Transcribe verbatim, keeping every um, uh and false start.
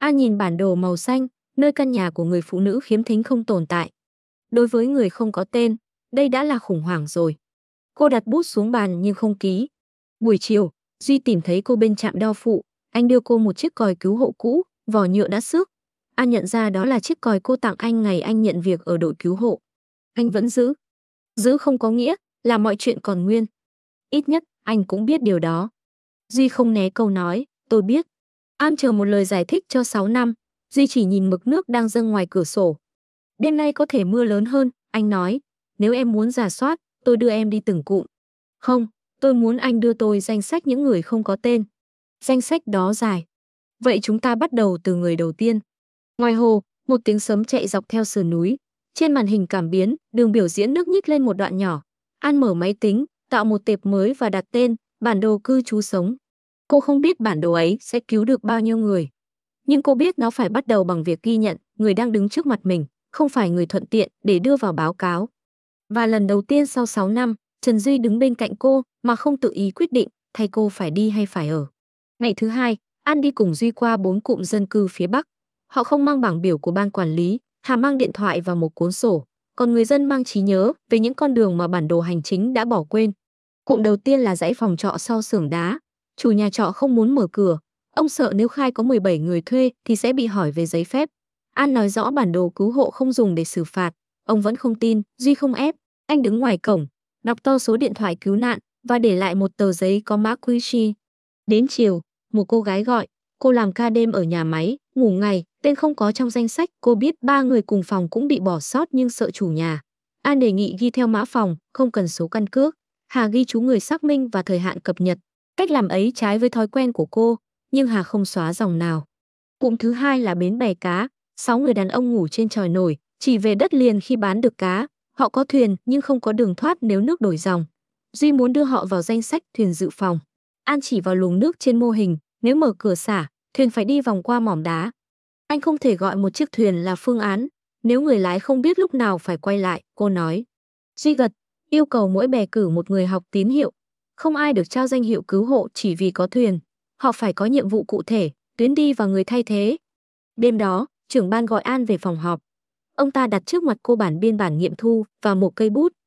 An nhìn bản đồ màu xanh, nơi căn nhà của người phụ nữ khiếm thính không tồn tại. Đối với người không có tên, đây đã là khủng hoảng rồi. Cô đặt bút xuống bàn nhưng không ký. Buổi chiều, Duy tìm thấy cô bên trạm đo phụ. Anh đưa cô một chiếc còi cứu hộ cũ, vỏ nhựa đã xước. An nhận ra đó là chiếc còi cô tặng anh ngày anh nhận việc ở đội cứu hộ. Anh vẫn giữ. Giữ không có nghĩa là mọi chuyện còn nguyên. Ít nhất, anh cũng biết điều đó. Duy không né câu nói, tôi biết. An chờ một lời giải thích cho sáu năm. Duy chỉ nhìn mực nước đang dâng ngoài cửa sổ. Đêm nay có thể mưa lớn hơn, anh nói. Nếu em muốn rà soát, tôi đưa em đi từng cụm. Không, tôi muốn anh đưa tôi danh sách những người không có tên. Danh sách đó dài. Vậy chúng ta bắt đầu từ người đầu tiên. Ngoài hồ, một tiếng sấm chạy dọc theo sườn núi. Trên màn hình cảm biến, đường biểu diễn nước nhích lên một đoạn nhỏ. An mở máy tính, tạo một tệp mới và đặt tên, bản đồ cư trú sống. Cô không biết bản đồ ấy sẽ cứu được bao nhiêu người. Nhưng cô biết nó phải bắt đầu bằng việc ghi nhận người đang đứng trước mặt mình, không phải người thuận tiện để đưa vào báo cáo. Và lần đầu tiên sau sáu năm, Trần Duy đứng bên cạnh cô mà không tự ý quyết định thay cô phải đi hay phải ở. Ngày thứ hai, An đi cùng Duy qua bốn cụm dân cư phía Bắc. Họ không mang bảng biểu của ban quản lý, Hà mang điện thoại và một cuốn sổ, còn người dân mang trí nhớ về những con đường mà bản đồ hành chính đã bỏ quên. Cụm đầu tiên là dãy phòng trọ sau xưởng đá. Chủ nhà trọ không muốn mở cửa. Ông sợ nếu khai có mười bảy người thuê thì sẽ bị hỏi về giấy phép. An nói rõ bản đồ cứu hộ không dùng để xử phạt. Ông vẫn không tin, Duy không ép. Anh đứng ngoài cổng, đọc to số điện thoại cứu nạn và để lại một tờ giấy có mã quy rờ. Đến chiều, một cô gái gọi. Cô làm ca đêm ở nhà máy, ngủ ngày, tên không có trong danh sách. Cô biết ba người cùng phòng cũng bị bỏ sót nhưng sợ chủ nhà. An đề nghị ghi theo mã phòng, không cần số căn cước. Hà ghi chú người xác minh và thời hạn cập nhật. Cách làm ấy trái với thói quen của cô, nhưng Hà không xóa dòng nào. Cụm thứ hai là bến bè cá. Sáu người đàn ông ngủ trên chòi nổi, chỉ về đất liền khi bán được cá. Họ có thuyền nhưng không có đường thoát nếu nước đổi dòng. Duy muốn đưa họ vào danh sách thuyền dự phòng. An chỉ vào luồng nước trên mô hình, nếu mở cửa xả, thuyền phải đi vòng qua mỏm đá. Anh không thể gọi một chiếc thuyền là phương án, nếu người lái không biết lúc nào phải quay lại, cô nói. Duy gật, yêu cầu mỗi bè cử một người học tín hiệu. Không ai được trao danh hiệu cứu hộ chỉ vì có thuyền. Họ phải có nhiệm vụ cụ thể, tuyến đi và người thay thế. Đêm đó, trưởng ban gọi An về phòng họp. Ông ta đặt trước mặt cô bản biên bản nghiệm thu và một cây bút.